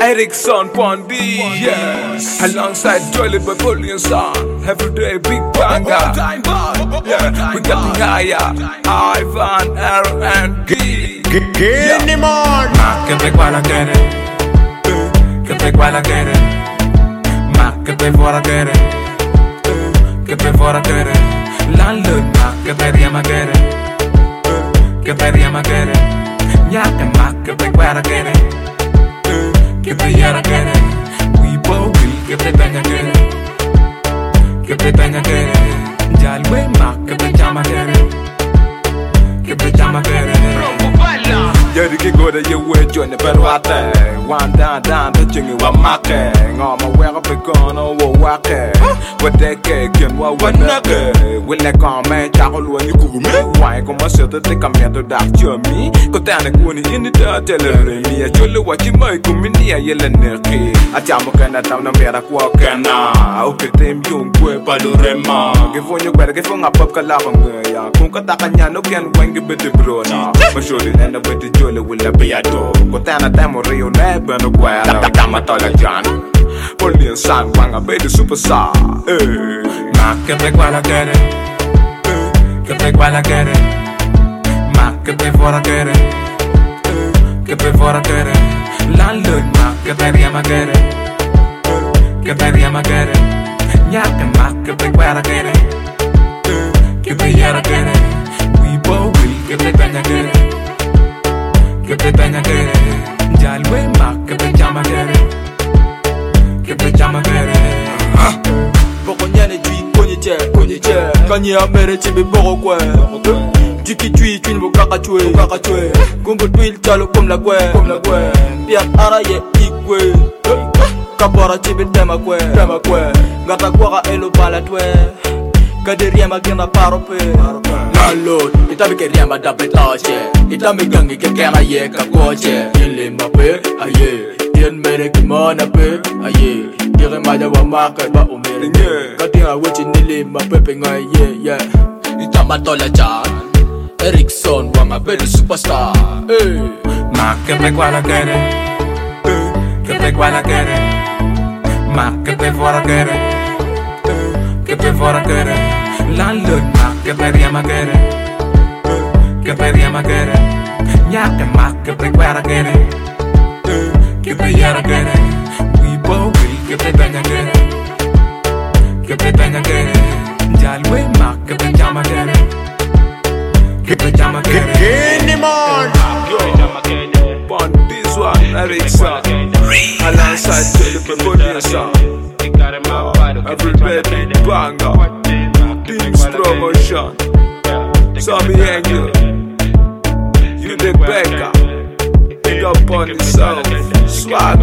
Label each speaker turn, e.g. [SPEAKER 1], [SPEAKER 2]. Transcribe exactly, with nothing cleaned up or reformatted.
[SPEAKER 1] Erickson Pondy, yes. Alongside Jolly by Bullion Son. Everyday big banger. Yeah, we got Ngaya, Ivan, Aaron, and G.
[SPEAKER 2] Get him on.
[SPEAKER 1] Ma que te cuala quiere, que te cuala quiere. Ma que te fuera quiere, que te fuera quiere. La luna que te llama quiere, que te llama quiere. Ya que ma que te cuala quiere, que te llama quiere. We both will que te tenga quiere, que te tenga quiere. Ya el güey ma que te llama quiere, que te llama quiere. Jadi ki go de ye we join pero ate one down down the chingy wa make ngoma we ga pe kono wo wake we de ke ken wa wanake we le come cha ko lu ni ku mi why ko ma se te ka me to da chomi ko ta na ku ni ni da tele mi ya jole wa chi mai ku mi ni ya yele ne ki a cha mo kana ta na me ra ku kana o ke tem yung ku pa do rema ke fo nyu kwa ke fo nga pop ka la ba ya ku ka ta ka nya no ken wangi be de bro na ma sholi na be de jole will be a dog ko ta na ta mo rio ne be no kwa ta ta ma to la jan Bullion Son wanga be the superstar eh ma que te cuala quiere que te cuala quiere ma que te fuera quiere que te fuera quiere la luna que te llama quiere que te llama quiere ya que ma que te cuala quiere que te llama quiere we both will que te tenga quiere que te tenga quiere ya el güey ma que te llama quiere que te llama quiere
[SPEAKER 3] Boko nyane tui konye che konye che Kanye amere chibi boko kwe Jiki tui tui nbo kaka chwe kaka chwe Kumbo twil chalo kum la kwe kum la kwe Piat ara ye ikwe Kapora chibi tema kwe tema kwe Gata kwa ka elo bala twe Kade riema gina paro pe Landlord, itami ke riema dape tashe Itami gangi ke kena ye ka koche Yele mape, aye Yen mere kimona pe, aye Dire maja wa maka ba umere Katinga wechi nili mapepe nga ye, yeah Itama tola chan Erickson wanga be the superstar hey.
[SPEAKER 1] Ma que te cuala quiere, que te cuala quiere. Ma que te fuera quiere, que te fuera quiere. La luna que te llama quiere, que te llama quiere. Ya que ma que te cuala quiere, que te llama quiere. We both will que te tenga quiere, que te tenga quiere. Ya el güey ma que te llama quiere, que te llama quiere.
[SPEAKER 2] Get him on.
[SPEAKER 1] On this one, Erickson, alongside Philip Bullion Son. Every baby banger, King's promotion. Sammy Angel, you the baker. Big up on yourself, swag.